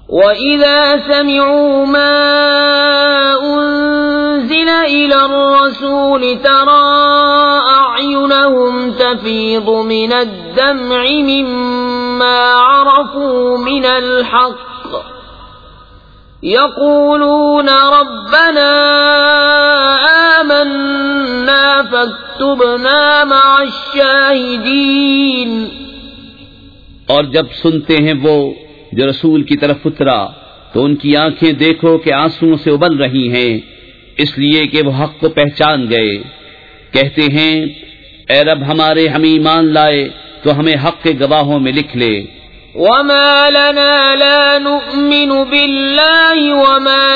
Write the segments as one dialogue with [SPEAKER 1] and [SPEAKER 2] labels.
[SPEAKER 1] وَإِذَا سَمِعُوا مَا أُنزِلَ إِلَى الرَّسُولِ تَرَى أَعْيُنَهُمْ تَفِيضُ مِنَ الدَّمْعِ مِمَّا عَرَفُوا مِنَ الْحَقِّ يَقُولُونَ رَبَّنَا آمَنَّا فَاكْتُبْنَا مَعَ الشَّاهِدِينَ۔
[SPEAKER 2] اور جب سنتے ہیں وہ جو رسول کی طرف اترا تو ان کی آنکھیں دیکھو کہ آنسوؤں سے ابل رہی ہیں، اس لیے کہ وہ حق کو پہچان گئے۔ کہتے ہیں اے رب ہمارے، ہم ایمان لائے تو ہمیں حق کے گواہوں میں لکھ لے۔
[SPEAKER 1] وَمَا لَنَا لَا نُؤْمِنُ بِاللَّهِ وَمَا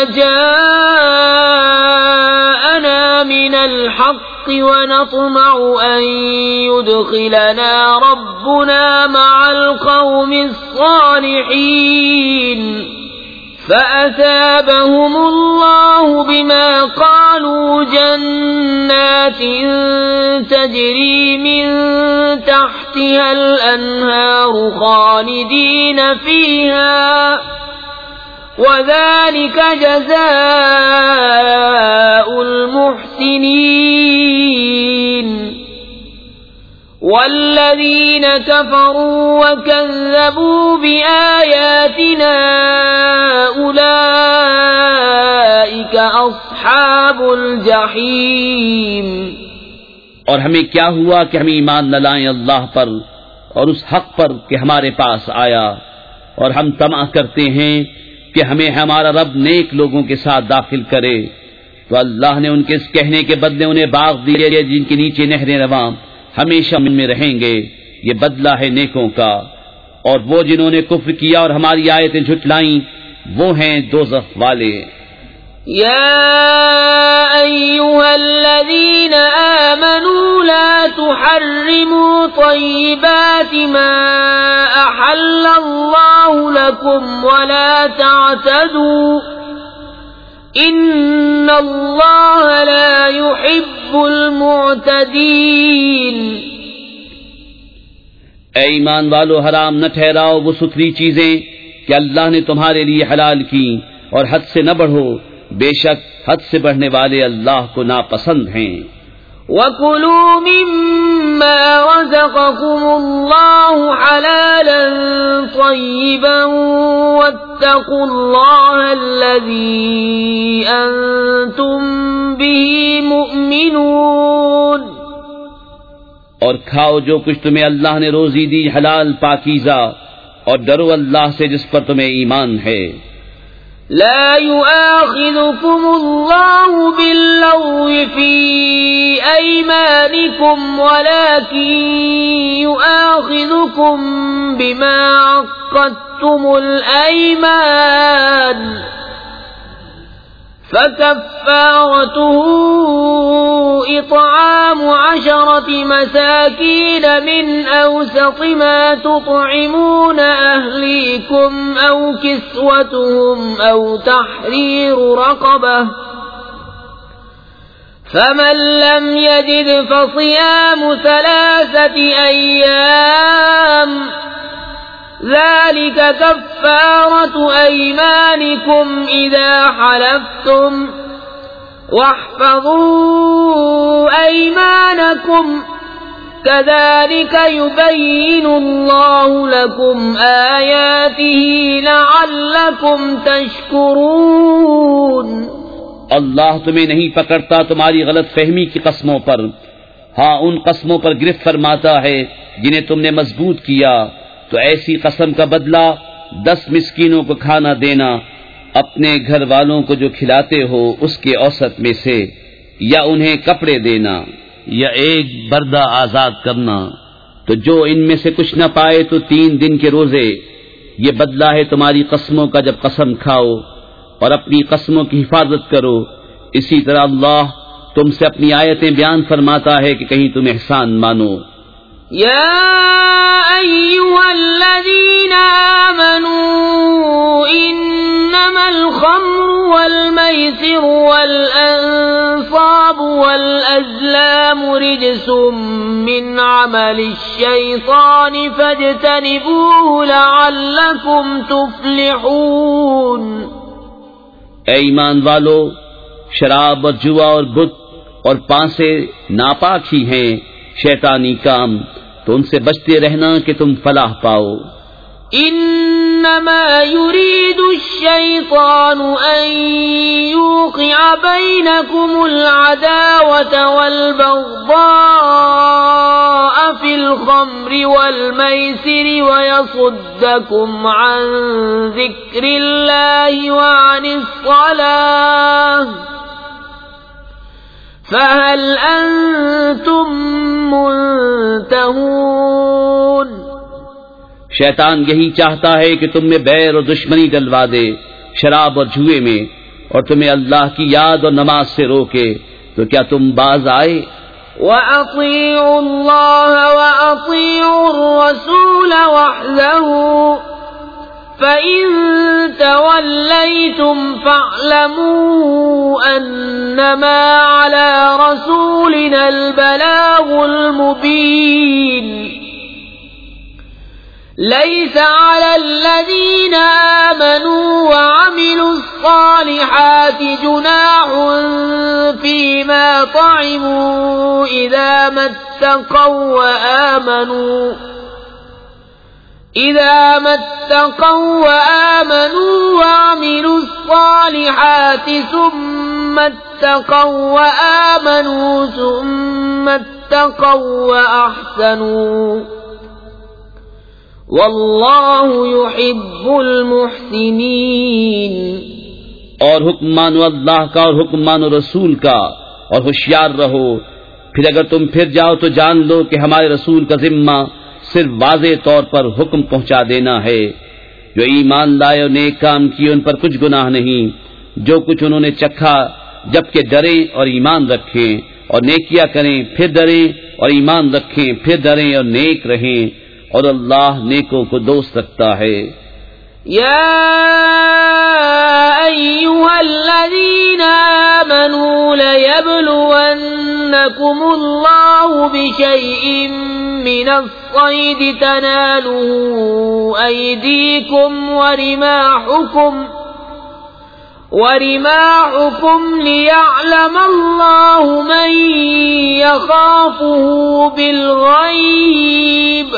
[SPEAKER 1] جَاءَنَا مِنَ الْحَقِّ وَنَطْمَعُ أَن يُدْخِلَنَا رَبُّنَا مَعَ الْقَوْمِ الصَّالِحِينَ فَأَثَابَهُمُ اللَّهُ بِمَا قَالُوا جَنَّاتٍ تَجْرِي مِن تَحْتِهَا الْأَنْهَارُ خَالِدِينَ فِيهَا وَذَلِكَ جَزَاءُ الْمُحْسِنِينَ۔ وَالَّذِينَ كَفَرُوا وَكَذَّبُوا بِآيَاتِنَا أُولَئِكَ أَصْحَابُ الْجَحِيمِ۔
[SPEAKER 2] اور ہمیں کیا ہوا کہ ہم ایمان نہ لائیں اللہ پر اور اس حق پر کہ ہمارے پاس آیا، اور ہم طمع کرتے ہیں کہ ہمیں ہمارا رب نیک لوگوں کے ساتھ داخل کرے، تو اللہ نے ان کے اس کہنے کے بدلے انہیں باغ دیے جن کے نیچے نہریں رواں ہمیشہ ان میں رہیں گے، یہ بدلہ ہے نیکوں کا۔ اور وہ جنہوں نے کفر کیا اور ہماری آیتیں جھٹلائیں وہ ہیں دوزخ والے۔
[SPEAKER 1] يا أيها الذين آمنوا لا تحرموا طيبات ما أحل الله لكم ولا تعتدوا إن الله لا يحب المعتدين۔
[SPEAKER 2] اے ایمان والو، حرام نہ ٹھہراؤ وہ ستھری چیزیں کہ اللہ نے تمہارے لیے حلال کی، اور حد سے نہ بڑھو، بے شک حد سے بڑھنے والے اللہ کو ناپسند ہیں۔
[SPEAKER 1] وَكُلُوا مِمَّا رَزَقَكُمُ اللَّهُ حَلَالًا طَيِّبًا وَاتَّقُوا اللَّهَ الَّذِي أَنتُم بِهِ مُؤْمِنُونَ۔
[SPEAKER 2] اور کھاؤ جو کچھ تمہیں اللہ نے روزی دی حلال پاکیزہ، اور ڈرو اللہ سے جس پر تمہیں ایمان ہے۔
[SPEAKER 1] لا يؤاخذكم الله باللغو في أيمانكم ولكن يؤاخذكم بما عقدتم الأيمان فكفارته إطعام 10 مساكين من أوسط ما تطعمون أهليكم أو كسوتهم أو تحرير رقبة فمن لم يجد فصيام 3 أيام ذلك كفارة أيمانكم إذا حلفتم واحفظوا أيمانكم كذلك يبين الله لكم آياته لعلكم تشكرون۔
[SPEAKER 2] اللہ تمہیں نہیں پکڑتا تمہاری غلط فہمی کی قسموں پر، ہاں ان قسموں پر گرفت فرماتا ہے جنہیں تم نے مضبوط کیا، تو ایسی قسم کا بدلہ 10 مسکینوں کو کھانا دینا، اپنے گھر والوں کو جو کھلاتے ہو اس کے اوسط میں سے، یا انہیں کپڑے دینا، یا ایک بردہ آزاد کرنا۔ تو جو ان میں سے کچھ نہ پائے تو 3 دن کے روزے۔ یہ بدلہ ہے تمہاری قسموں کا جب قسم کھاؤ، اور اپنی قسموں کی حفاظت کرو۔ اسی طرح اللہ تم سے اپنی آیتیں بیان فرماتا ہے کہ کہیں تم احسان مانو۔
[SPEAKER 1] يا أيها الذين آمنوا إنما الخمر والميسر والأنصاب والأزلام رجس من عمل الشيطان فاجتنبوه لعلكم تفلحون۔
[SPEAKER 2] اے ایمان والو، شراب اور جوا اور بت اور پانسے ناپاک ہی ہیں شیطانی کام، تو ان سے بچتے رہنا کہ تم فلاح پاؤ۔
[SPEAKER 1] انما يريد الشيطان ان يوقع بينكم العداوة والبغضاء في الخمر والميسر ويصدكم عن ذكر الله وعن الصلاة فهل انتم منتهون۔
[SPEAKER 2] شیطان یہی چاہتا ہے کہ تم میں بیر اور دشمنی ڈلوا دے شراب اور جوئے میں، اور تمہیں اللہ کی یاد اور نماز سے روکے، تو کیا تم باز آئے؟
[SPEAKER 1] وَأَطِيعُوا اللَّهَ وَأَطِيعُوا الرَّسُولَ وَاحْذَرُوا فَإِن تَوَلَّيْتُمْ فَاعْلَمُوا أَنَّمَا عَلَى رَسُولِنَا الْبَلَاغُ الْمُبِينُ۔ ليس على الذين آمنوا وعملوا الصالحات جناح فيما طعموا إذا ما اتقوا وآمنوا وعملوا الصالحات ثم اتقوا وآمنوا ثم اتقوا وأحسنوا واللہ یحب المحسنین۔
[SPEAKER 2] اور حکم مانو اللہ کا اور حکم مانو رسول کا، اور ہوشیار رہو، پھر اگر تم پھر جاؤ تو جان لو کہ ہمارے رسول کا ذمہ صرف واضح طور پر حکم پہنچا دینا ہے۔ جو ایمان لائے اور نیک کام کیے ان پر کچھ گناہ نہیں، جو کچھ انہوں نے چکھا، جبکہ ڈریں اور ایمان رکھیں، اور نیکیاں کریں پھر ڈریں، اور ایمان رکھیں پھر ڈریں اور نیک رہیں، اور اللہ نیکوں کو دوست رکھتا ہے۔
[SPEAKER 1] یا ایھا الذین آمنوا لیبلونکم اللہ بشیء من الصید تنالہ ایدیکم ورماحكم ليعلم الله من يخافه بالغيب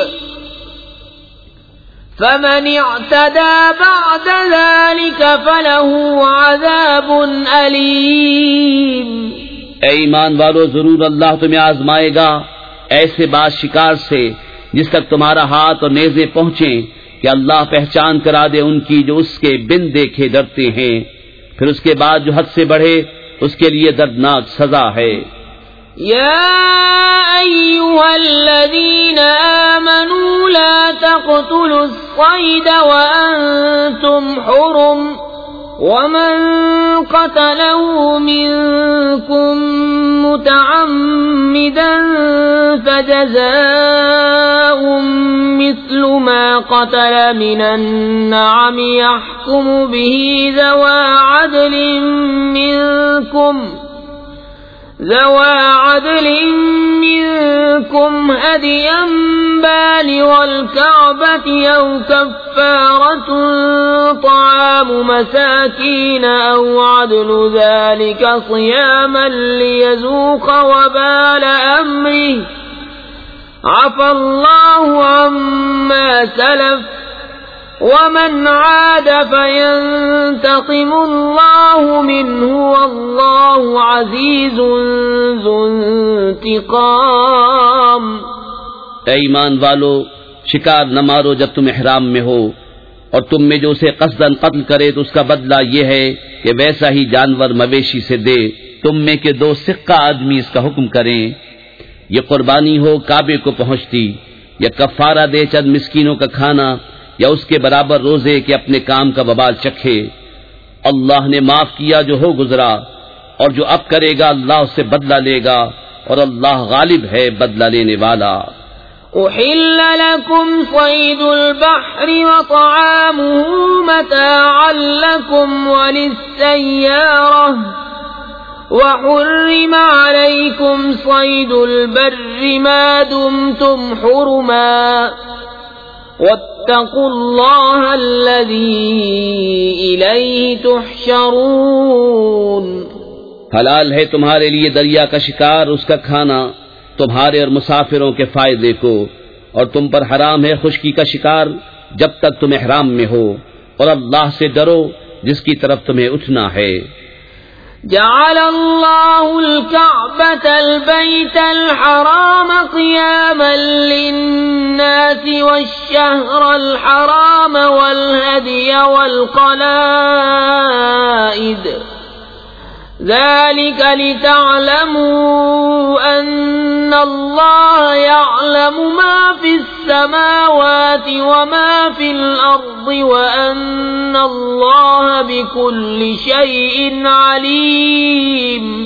[SPEAKER 1] فمن اعتدى بعد ذلك فله عذاب أليم۔
[SPEAKER 2] اے ایمان والو، ضرور اللہ تمہیں آزمائے گا ایسے باز شکار سے جس تک تمہارا ہاتھ اور نیزے پہنچیں، کہ اللہ پہچان کرا دے ان کی جو اس کے بن دیکھے ڈرتے ہیں، پھر اس کے بعد جو حد سے بڑھے اس کے لیے دردناک سزا ہے۔
[SPEAKER 1] یا ایھا الذین آمنوا لا تقتلوا الصید وانتم حرم ومن قتله منكم متعمدا فجزاء مثل ما قتل من النعم يحكم به ذوى عدل منكم هديا بالغ الكعبة أو كفارة طعام مساكين أو عدل ذلك صياما ليذوق وبال أمره عفى الله عما سلف ومن عاد فينتقم الله منه والله عزيز ذو انتقام۔
[SPEAKER 2] اے ایمان والو، شکار نہ مارو جب تم احرام میں ہو، اور تم میں جو اسے قصداً قتل کرے تو اس کا بدلہ یہ ہے کہ ویسا ہی جانور مویشی سے دے۔ تم میں کے 2 سکہ آدمی اس کا حکم کریں، یہ قربانی ہو کعبے کو پہنچتی، یا کفارہ دے چند مسکینوں کا کھانا، یا اس کے برابر روزے کہ اپنے کام کا وبال چکھے۔ اللہ نے معاف کیا جو ہو گزرا، اور جو اب کرے گا اللہ اس سے بدلہ لے گا، اور اللہ غالب ہے بدلہ لینے والا۔
[SPEAKER 1] أحل لكم صيد البحر وطعامه متاعا لكم وللسيارة وحرم عليكم صيد البر ما دمتم حرما واتقوا الله الذي إليه تحشرون۔
[SPEAKER 2] حلال ہے تمہارے لیے دریا کا شکار، اس کا کھانا تمہارے اور مسافروں کے فائدے کو، اور تم پر حرام ہے خشکی کا شکار جب تک تم احرام میں ہو، اور اللہ سے ڈرو جس کی طرف تمہیں اٹھنا ہے۔
[SPEAKER 1] جعل الله الكعبة البيت الحرام قياما للناس والشهر الحرام والهدي والقلائد ذلك لتعلموا أن الله يعلم ما في السماوات وما في الأرض وأن الله بكل شيء عليم۔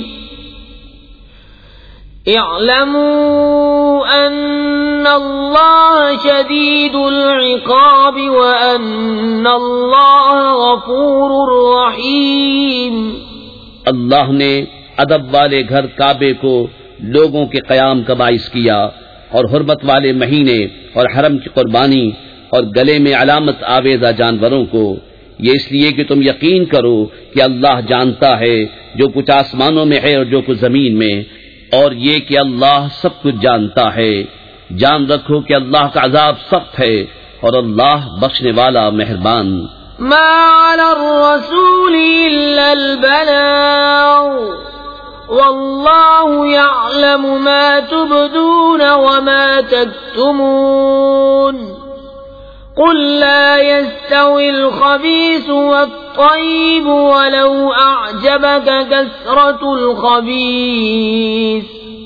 [SPEAKER 1] اعلموا أن الله شديد العقاب وأن الله غفور رحيم۔
[SPEAKER 2] اللہ نے ادب والے گھر کعبے کو لوگوں کے قیام کا باعث کیا، اور حرمت والے مہینے اور حرم کی قربانی اور گلے میں علامت آویزہ جانوروں کو، یہ اس لیے کہ تم یقین کرو کہ اللہ جانتا ہے جو کچھ آسمانوں میں ہے اور جو کچھ زمین میں، اور یہ کہ اللہ سب کچھ جانتا ہے۔ جان رکھو کہ اللہ کا عذاب سخت ہے اور اللہ بخشنے والا مہربان۔
[SPEAKER 1] ما على الرسول إلا البلاغ والله يعلم ما تبدون وما تكتمون۔ قل لا يستوي الخبيث والطيب ولو أعجبك كثرة الخبيث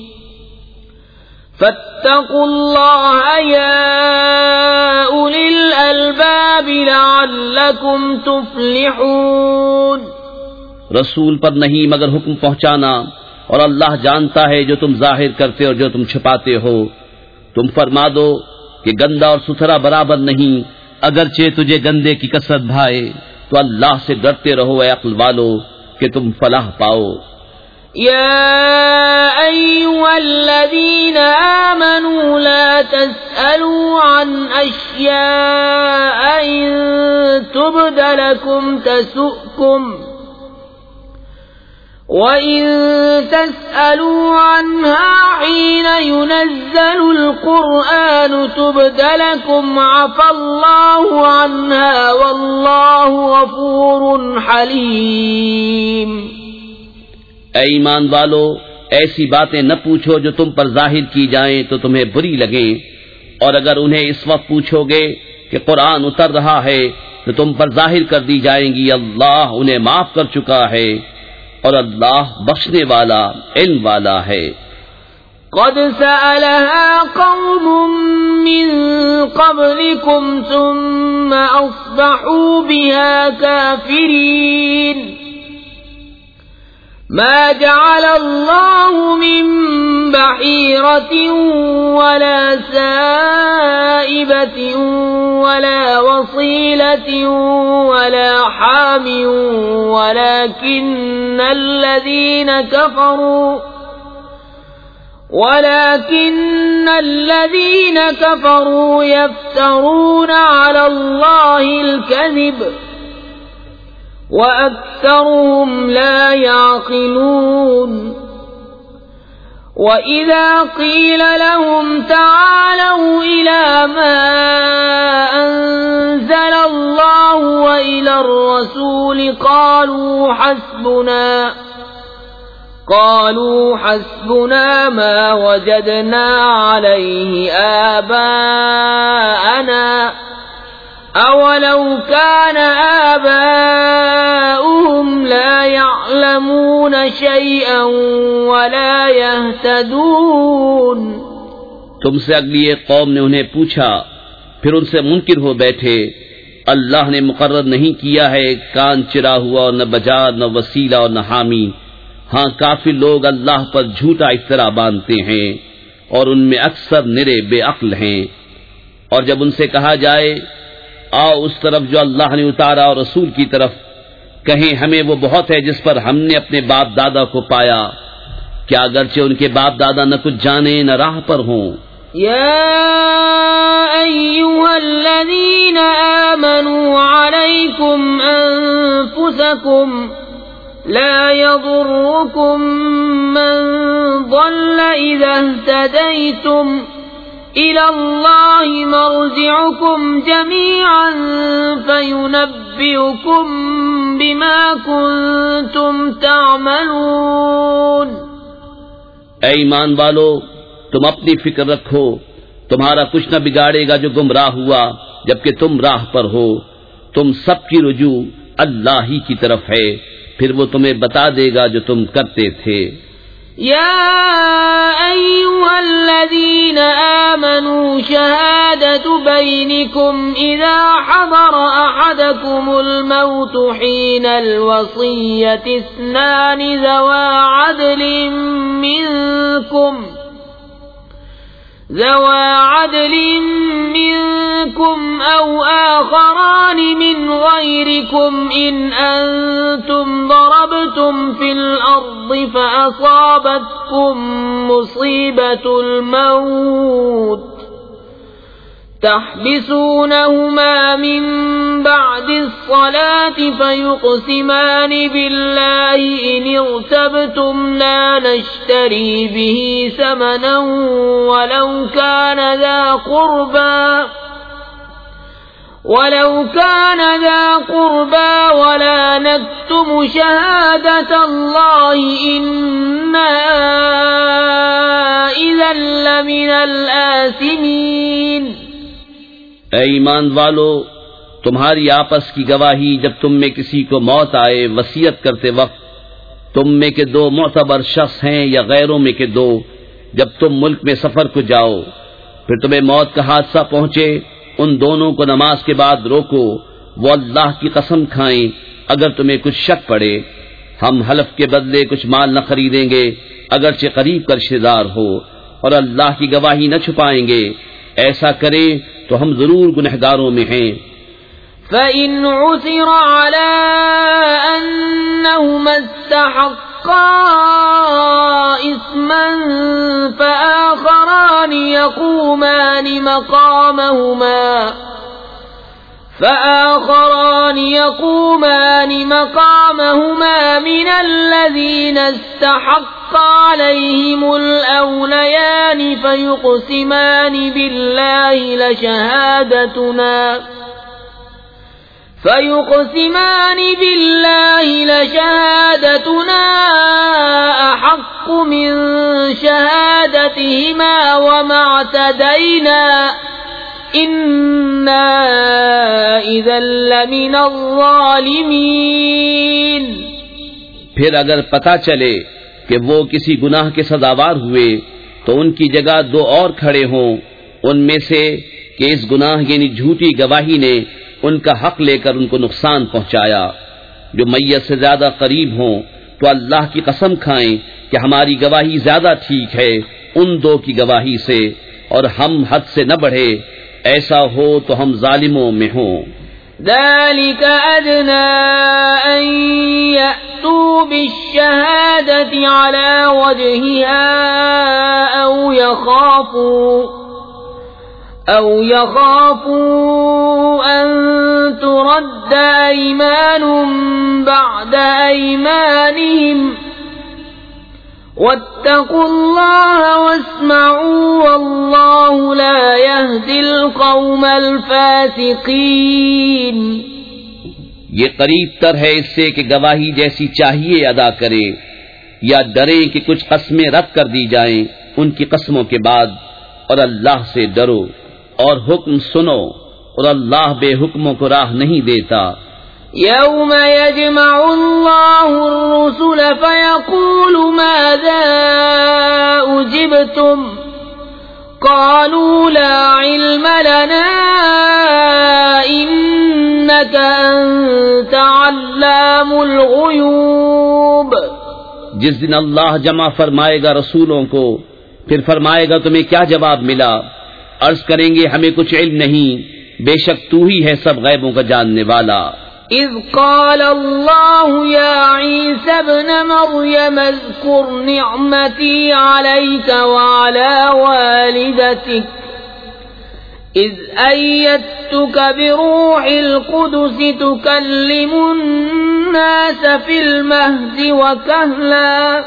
[SPEAKER 1] فاتقوا الله يا أولي الألباب لعلكم تفلحون۔
[SPEAKER 2] رسول پر نہیں مگر حکم پہنچانا، اور اللہ جانتا ہے جو تم ظاہر کرتے اور جو تم چھپاتے ہو۔ تم فرما دو کہ گندا اور ستھرا برابر نہیں، اگرچہ تجھے گندے کی کثرت بھائے، تو اللہ سے ڈرتے رہو اے عقل والو کہ تم فلاح پاؤ۔
[SPEAKER 1] يا أيها الذين آمنوا لا تسألوا عن أشياء إن تبد لكم تسؤكم وإن تسألوا عنها حين ينزل القرآن تبد لكم عفى الله عنها والله غفور حليم۔
[SPEAKER 2] اے ایمان والو، ایسی باتیں نہ پوچھو جو تم پر ظاہر کی جائیں تو تمہیں بری لگیں، اور اگر انہیں اس وقت پوچھو گے کہ قرآن اتر رہا ہے تو تم پر ظاہر کر دی جائیں گی اللہ انہیں معاف کر چکا ہے اور اللہ بخشنے والا علم والا ہے۔
[SPEAKER 1] قد سألها قوم من قبلكم ثم أصبحوا بها كافرين۔ ما جعل الله من بحيرة ولا سائبة ولا وصيلة ولا حام ولكن الذين كفروا يفترون على الله الكذب وأكثرهم لا يعقلون۔ وإذا قيل لهم تعالوا إلى ما أنزل الله وإلى الرسول قالوا حسبنا ما وجدنا عليه آباءنا أولو كان آباؤهم لا يعلمون شيئا ولا يهتدون۔
[SPEAKER 2] تم سے اگلی ایک قوم نے انہیں پوچھا، پھر ان سے منکر ہو بیٹھے، اللہ نے مقرر نہیں کیا ہے کان چرا ہوا اور نہ بجا نہ وسیلہ اور نہ حامی۔ ہاں کافر لوگ اللہ پر جھوٹا افطرا باندھتے ہیں اور ان میں اکثر نرے بے عقل ہیں۔ اور جب ان سے کہا جائے آؤ اس طرف جو اللہ نے اتارا اور رسول کی طرف، کہیں ہمیں وہ بہت ہے جس پر ہم نے اپنے باپ دادا کو پایا، کیا اگرچہ ان کے باپ دادا نہ کچھ جانے نہ راہ پر ہوں۔
[SPEAKER 1] يا أيها الذين آمنوا عليكم أنفسكم لا يضركم من ضل إذا اهتديتم إلى الله مرجعكم جميعا فينبئكم بما كنتم تعملون۔
[SPEAKER 2] اے ایمان والو، تم اپنی فکر رکھو، تمہارا کچھ نہ بگاڑے گا جو گمراہ ہوا جبکہ تم راہ پر ہو، تم سب کی رجوع اللہ ہی کی طرف ہے، پھر وہ تمہیں بتا دے گا جو تم کرتے تھے۔
[SPEAKER 1] يا أيها الذين آمنوا شهادة بينكم إذا حضر أحدكم الموت حين الوصية اثنان ذوى عدل منكم أو آخران من غيركم إن أنتم ضربتم في الأرض فأصابتكم مصيبة الموت تحبسونهما من بعد الصلاة فيقسمان بالله إن ارتبتم لا نشتري به ثمنا ولو كان ذا قربى ولا نكتم شهادة الله إنا إذا لمن الآثمين۔
[SPEAKER 2] اے ایمان والو، تمہاری آپس کی گواہی جب تم میں کسی کو موت آئے وصیت کرتے وقت، تم میں کے دو معتبر شخص ہیں یا غیروں میں کے دو، جب تم ملک میں سفر کو جاؤ پھر تمہیں موت کا حادثہ پہنچے، ان دونوں کو نماز کے بعد روکو، وہ اللہ کی قسم کھائیں اگر تمہیں کچھ شک پڑے، ہم حلف کے بدلے کچھ مال نہ خریدیں گے اگرچہ قریب کا رشتہ دار ہو، اور اللہ کی گواہی نہ چھپائیں گے، ایسا کریں تو ہم ضرور گنہگاروں میں ہیں۔
[SPEAKER 1] فَإِنْ عُثِرَ عَلَىٰ أَنَّهُمَا اسْتَحَقَّا إِثْمًا فَآخَرَانِ يَقُومَانِ مَقَامَهُمَا مِنَ الَّذِينَ استحق عليهم الأوليان فيقسمان بالله لشهادتنا أحق من شهادتهما وما اعتدينا إنا إذا لمن الظالمين۔
[SPEAKER 2] پھر اگر پتہ چلے کہ وہ کسی گناہ کے سزاوار ہوئے تو ان کی جگہ دو اور کھڑے ہوں ان میں سے کہ اس گناہ یعنی جھوٹی گواہی نے ان کا حق لے کر ان کو نقصان پہنچایا، جو میت سے زیادہ قریب ہوں تو اللہ کی قسم کھائیں کہ ہماری گواہی زیادہ ٹھیک ہے ان دو کی گواہی سے، اور ہم حد سے نہ بڑھے، ایسا ہو تو ہم ظالموں میں ہوں۔
[SPEAKER 1] ذلك أدنى أن يأتوا بالشهادة على وجهها أو يخافوا أن ترد أيمان بعد أيمانهم واتقوا الله واسمعوا والله لا يهدي القوم الفاسقين۔
[SPEAKER 2] یہ قریب تر ہے اس سے کہ گواہی جیسی چاہیے ادا کرے، یا ڈریں کہ کچھ قسمیں رد کر دی جائیں ان کی قسموں کے بعد، اور اللہ سے ڈرو اور حکم سنو، اور اللہ بے حکموں کو راہ نہیں دیتا۔
[SPEAKER 1] يوم يجمع الله الرسل فيقول ماذا أجبتم قالوا لا علم لنا إنك أنت علام الغيوب۔
[SPEAKER 2] جس دن اللہ جمع فرمائے گا رسولوں کو، پھر فرمائے گا تمہیں کیا جواب ملا؟ عرض کریں گے ہمیں کچھ علم نہیں، بے شک تو ہی ہے سب غیبوں کا جاننے والا۔
[SPEAKER 1] اذ قال الله يا عيسى ابن مريم اذكر نعمتي عليك وعلى والدتك إذ أيدتك بروح القدس تكلم الناس في المهد وكهلا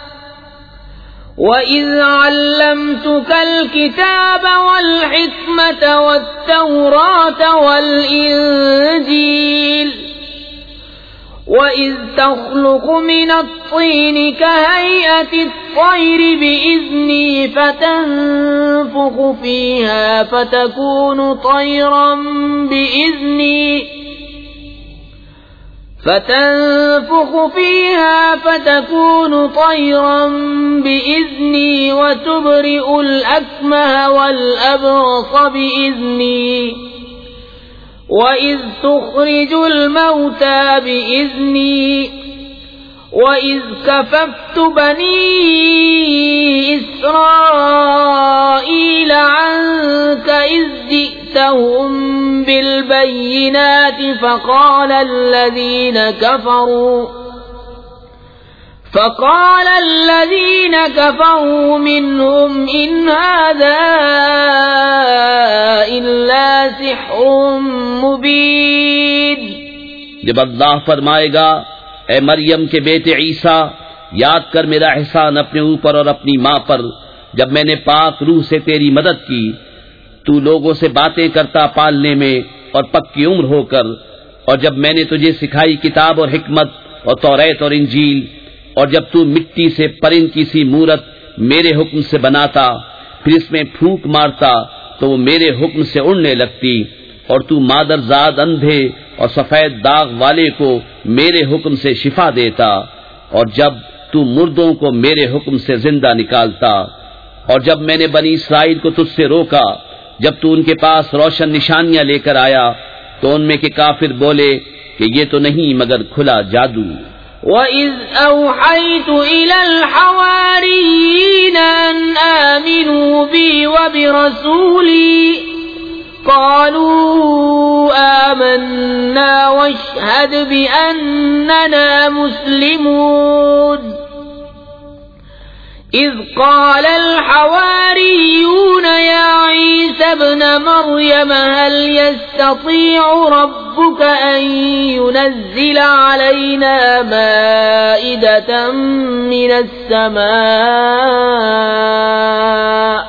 [SPEAKER 1] وَإِذْ عَلَّمْتُكَ الْكِتَابَ وَالْحِكْمَةَ وَالتَّوْرَاةَ وَالْإِنْجِيلَ وَإِذْ تَخْلُقُ مِنَ الطِّينِ كَهَيْئَةِ الطَّيْرِ بِإِذْنِي فَتَنفُخُ فِيهَا فَتَكُونُ طَيْرًا بِإِذْنِي وَتُبْرِئُ الْأَكْمَهَ وَالْأَبْرَصَ بِإِذْنِي وَإِذْ تُخْرِجُ الْمَوْتَى بِإِذْنِي وَإِذْ كَفَفْتُ بَنِي إِسْرَائِيلَ عَنكَ إِذْ جِئْتَهُم بِالْبَيِّنَاتِ فَقَالَ الَّذِينَ كَفَرُوا مِنْهُمْ إِنْ هَذَا إِلَّا سِحْرٌ مُبِينٌ۔
[SPEAKER 2] جب اللہ فرمائے گا اے مریم کے بیٹے عیسیٰ، یاد کر میرا احسان اپنے اوپر اور اپنی ماں پر، جب میں نے پاک روح سے تیری مدد کی، تو لوگوں سے باتیں کرتا پالنے میں اور پکی عمر ہو کر، اور جب میں نے تجھے سکھائی کتاب اور حکمت اور توریت اور انجیل، اور جب تو مٹی سے پرند کی سی مورت میرے حکم سے بناتا، پھر اس میں پھونک مارتا تو وہ میرے حکم سے اڑنے لگتی، اور تو مادرزاد اندھے اور سفید داغ والے کو میرے حکم سے شفا دیتا، اور جب تو مردوں کو میرے حکم سے زندہ نکالتا، اور جب میں نے بنی اسرائیل کو تجھ سے روکا، جب تو ان کے پاس روشن نشانیاں لے کر آیا، تو ان میں کے کافر بولے کہ یہ تو نہیں مگر کھلا جادو۔
[SPEAKER 1] وَإِذْ أَوْحَيْتُ إِلَى الْحَوَارِيِّينَ أَنْ آمِنُوا بِي وَبِرَسُولِي قَالُوا آمَنَّا وَاشْهَدْ بِأَنَّنَا مُسْلِمُونَ إِذْ قَالَ الْحَوَارِيُّونَ يَا عِيسَى ابْنَ مَرْيَمَ هَلْ يَسْتَطِيعُ رَبُّكَ أَن يُنَزِّلَ عَلَيْنَا مَائِدَةً مِّنَ السَّمَاءِ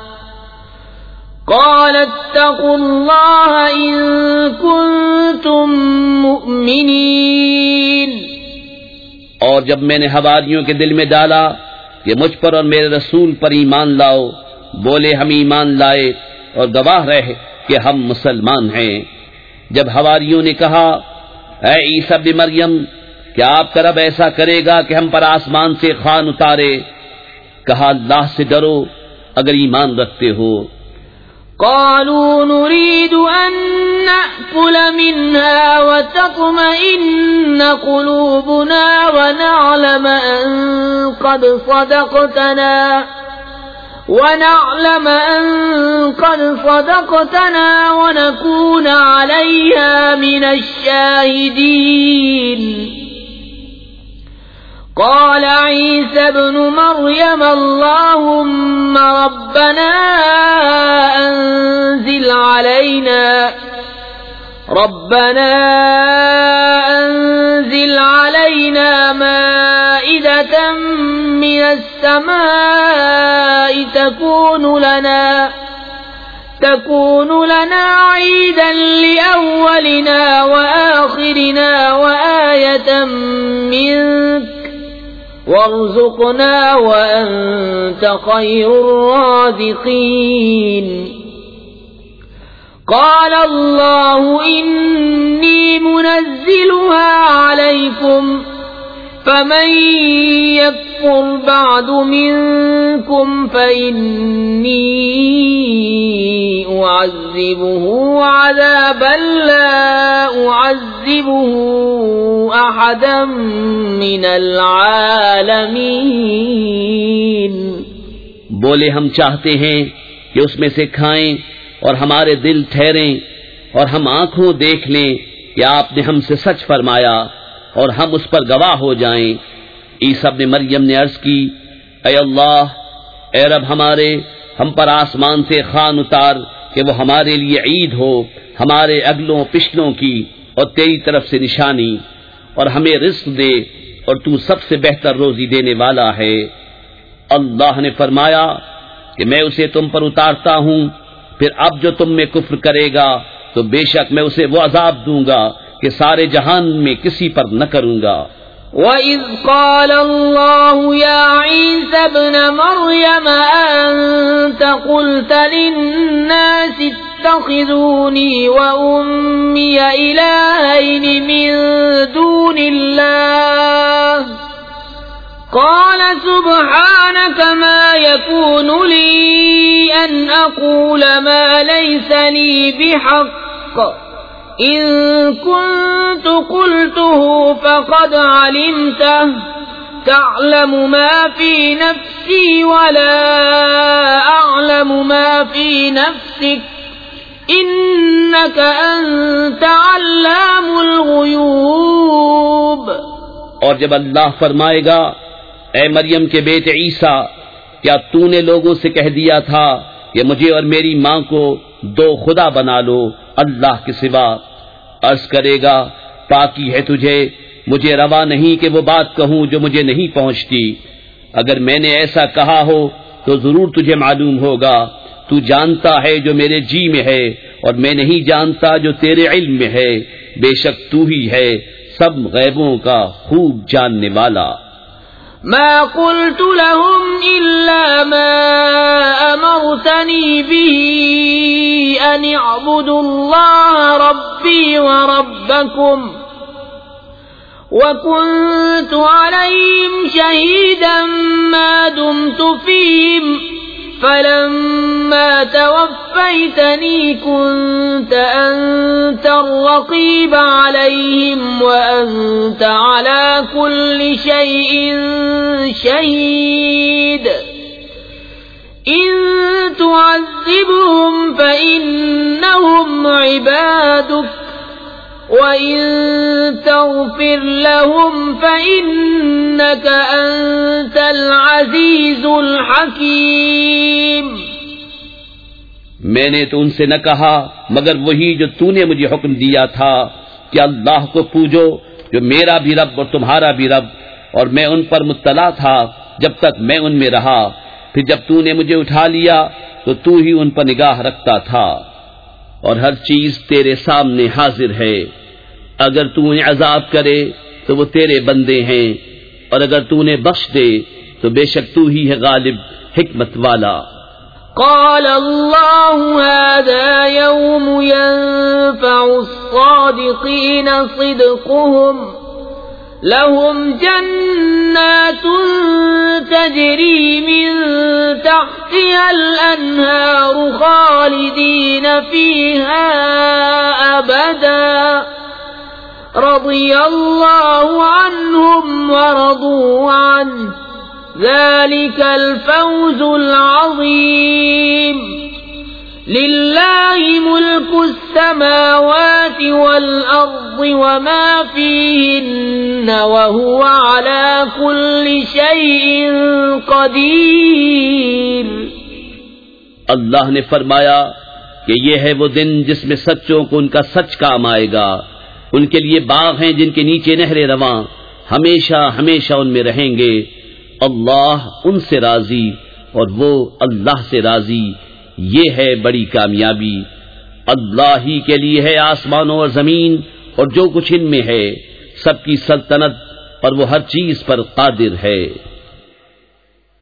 [SPEAKER 1] قَالَ اتَّقُوا اللَّهَ إِن كُنتُم مُّؤْمِنِينَ۔
[SPEAKER 2] اور جب میں نے حواریوں کے دل میں ڈالا کہ مجھ پر اور میرے رسول پر ایمان لاؤ، بولے ہم ایمان لائے اور گواہ رہے کہ ہم مسلمان ہیں۔ جب حواریوں نے کہا اے عیسیٰ ابن مریم، کیا آپ کا رب ایسا کرے گا کہ ہم پر آسمان سے خوان اتارے؟ کہا اللہ سے ڈرو اگر ایمان رکھتے ہو۔
[SPEAKER 1] قالوا نريد أن نأكل منها وتطمئن قلوبنا ونعلم أن قد صدقتنا ونكون عليها من الشاهدين۔ قال عيسى ابن مريم اللهم ربنا أنزل علينا مائدة من السماء تكون لنا عيدا لأولنا وآخرنا وآية منك وارزقنا وأنت خير الرازقين۔ قال الله إني منزلها عليكم فمن يكفر بعد منكم فإني أعذبه عذابا لا أعذبه أحدا من العالمين۔
[SPEAKER 2] بولے ہم چاہتے ہیں کہ اس میں سے کھائیں اور ہمارے دل ٹھہریں اور ہم آنکھوں دیکھ لیں کہ آپ نے ہم سے سچ فرمایا اور ہم اس پر گواہ ہو جائیں۔ عیسیٰ ابن مریم نے عرض کی، اے اللہ، اے رب ہمارے، ہم پر آسمان سے خوان اتار کہ وہ ہمارے لیے عید ہو، ہمارے اگلوں پچھلوں کی، اور تیری طرف سے نشانی، اور ہمیں رزق دے، اور تو سب سے بہتر روزی دینے والا ہے۔ اللہ نے فرمایا کہ میں اسے تم پر اتارتا ہوں، پھر اب جو تم میں کفر کرے گا تو بے شک میں اسے وہ عذاب دوں گا کہ سارے جہان میں کسی پر نہ کروں گا۔
[SPEAKER 1] وَإِذْ قَالَ اللَّهُ يَا عِيسَى ابْنَ مَرْيَمَ أَنْتَ قُلْتَ لِلنَّاسِ اتَّخِذُونِي وَأُمِّيَ إِلَٰهَيْنِ مِن دُونِ اللَّهِ قَالَ سُبْحَانَكَ مَا يَكُونُ لِي أَنْ أَقُولَ مَا لَيْسَ لِي بِحَقٍّ إِن كُنتُ قُلْتُهُ فَقَدْ عَلِمْتَهُ تَعْلَمُ مَا فِي نَفْسِي وَلَا أَعْلَمُ مَا فِي نَفْسِكَ إِنَّكَ أَنْتَ عَلَّامُ الْغُيُوبِ۔
[SPEAKER 2] اور جب اللہ فرمائے گا، اے مریم کے بیٹے عیسیٰ، کیا تو نے لوگوں سے کہہ دیا تھا کہ مجھے اور میری ماں کو دو خدا بنا لو اللہ کے سوا؟ عرض کرے گا، پاکی ہے تجھے، مجھے روا نہیں کہ وہ بات کہوں جو مجھے نہیں پہنچتی۔ اگر میں نے ایسا کہا ہو تو ضرور تجھے معلوم ہوگا۔ تو جانتا ہے جو میرے جی میں ہے، اور میں نہیں جانتا جو تیرے علم میں ہے، بے شک تو ہی ہے سب غیبوں کا خوب جاننے والا۔
[SPEAKER 1] ما قلت لهم إلا ما أمرتني به أن اعبدوا الله ربي وربكم وكنت عليهم شهيدا ما دمت فيهم فلما توفيتني كنت أنت الرقيب عليهم وأنت على كل شيء شهيد إن تعذبهم فإنهم عبادك وَإِن تَغْفِرْ لَهُمْ فَإِنَّكَ أَنْتَ الْعَزِيزُ الْحَكِيمُ۔
[SPEAKER 2] میں نے تو ان سے نہ کہا مگر وہی جو تو نے مجھے حکم دیا تھا کہ اللہ کو پوجو جو میرا بھی رب اور تمہارا بھی رب، اور میں ان پر مطلع تھا جب تک میں ان میں رہا، پھر جب تو نے مجھے اٹھا لیا تو تو ہی ان پر نگاہ رکھتا تھا، اور ہر چیز تیرے سامنے حاضر ہے۔ اگر تو انہیں عذاب کرے تو وہ تیرے بندے ہیں، اور اگر تو انہیں بخش دے تو بے شک تو ہی ہے غالب حکمت والا۔
[SPEAKER 1] قال الله هذا يوم ينفع الصادقين صدقهم لهم جنات تجري من تحتها الأنهار خالدين فيها أبدا رضي الله عنهم ورضوا عنه ذلك الفوز العظيم لله ملك السماوات والأرض وما فيهن وهو على كل شيء قدير۔
[SPEAKER 2] اللہ نے فرمایا کہ یہ ہے وہ دن جس میں سچوں کو ان کا سچ کام آئے گا، ان کے لیے باغ ہیں جن کے نیچے نہریں رواں، ہمیشہ ہمیشہ ان میں رہیں گے۔ اللہ ان سے راضی اور وہ اللہ سے راضی، یہ ہے بڑی کامیابی۔ اللہ ہی کے لیے ہے آسمانوں اور زمین اور جو کچھ ان میں ہے، سب کی سلطنت اور وہ ہر چیز پر قادر ہے۔